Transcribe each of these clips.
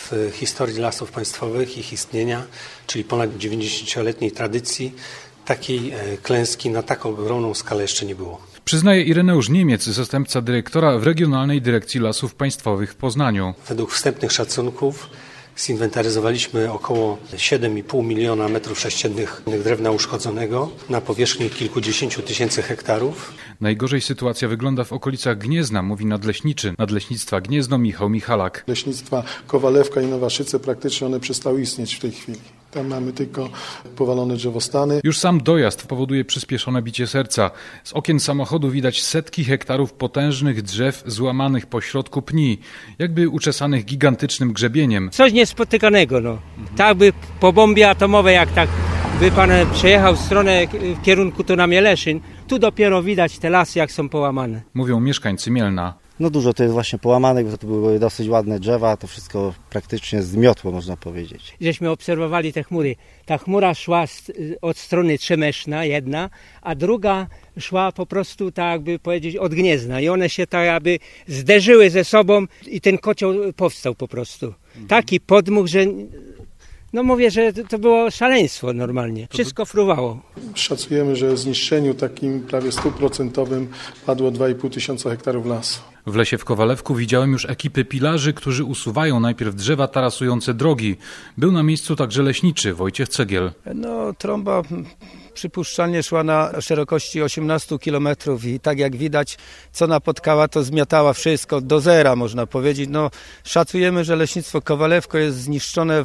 w historii Lasów Państwowych, ich istnienia, czyli ponad 90-letniej tradycji, takiej klęski na taką ogromną skalę jeszcze nie było. Przyznaje Ireneusz Niemiec, zastępca dyrektora w Regionalnej Dyrekcji Lasów Państwowych w Poznaniu. Według wstępnych szacunków zinwentaryzowaliśmy około 7,5 miliona metrów sześciennych drewna uszkodzonego na powierzchni kilkudziesięciu tysięcy hektarów. Najgorzej sytuacja wygląda w okolicach Gniezna, mówi nadleśniczy Nadleśnictwa Gniezno Michał Michalak. Leśnictwa Kowalewka i Nowaszyce praktycznie one przestały istnieć w tej chwili. Tam mamy tylko powalone drzewostany. Już sam dojazd powoduje przyspieszone bicie serca. Z okien samochodu widać setki hektarów potężnych drzew złamanych po środku pni, jakby uczesanych gigantycznym grzebieniem. Coś niespotykanego, no. Tak by po bombie atomowej, jak tak by pan przejechał w stronę w kierunku tu na Mieleszyn, tu dopiero widać te lasy, jak są połamane. Mówią mieszkańcy Mielna. No dużo to jest właśnie połamanych, bo to były dosyć ładne drzewa, to wszystko praktycznie zmiotło, można powiedzieć. Żeśmy obserwowali te chmury. Ta chmura szła od strony Trzemeszna, jedna, a druga szła po prostu, tak jakby powiedzieć, od Gniezna. I one się tak jakby zderzyły ze sobą i ten kocioł powstał po prostu. Taki podmuch, że... No mówię, że to było szaleństwo normalnie. Wszystko fruwało. Szacujemy, że zniszczeniu takim prawie 100% padło 2,5 tysiąca hektarów lasu. W lesie w Kowalewku widziałem już ekipy pilarzy, którzy usuwają najpierw drzewa tarasujące drogi. Był na miejscu także leśniczy Wojciech Cegiel. No, trąba przypuszczalnie szła na szerokości 18 km i tak jak widać, co napotkała, to zmiatała wszystko do zera, można powiedzieć. No, szacujemy, że leśnictwo Kowalewko jest zniszczone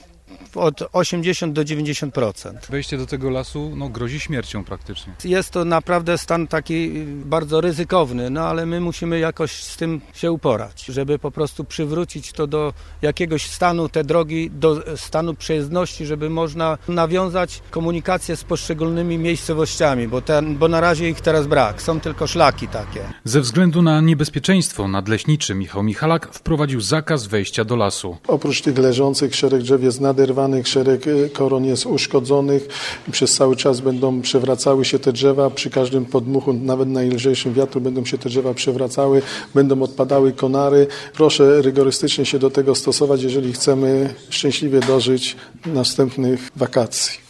od 80 do 90%. Wejście do tego lasu grozi śmiercią praktycznie. Jest to naprawdę stan taki bardzo ryzykowny, no ale my musimy jakoś z tym się uporać, żeby po prostu przywrócić to do jakiegoś stanu, te drogi do stanu przejezdności, żeby można nawiązać komunikację z poszczególnymi miejscowościami, bo na razie ich teraz brak, są tylko szlaki takie. Ze względu na niebezpieczeństwo nadleśniczy Michał Michalak wprowadził zakaz wejścia do lasu. Oprócz tych leżących szereg drzew jest naderwanych, szereg koron jest uszkodzonych. Przez cały czas będą przewracały się te drzewa. Przy każdym podmuchu, nawet najlżejszym wiatru będą się te drzewa przewracały, będą odpadały konary. Proszę rygorystycznie się do tego stosować, jeżeli chcemy szczęśliwie dożyć następnych wakacji.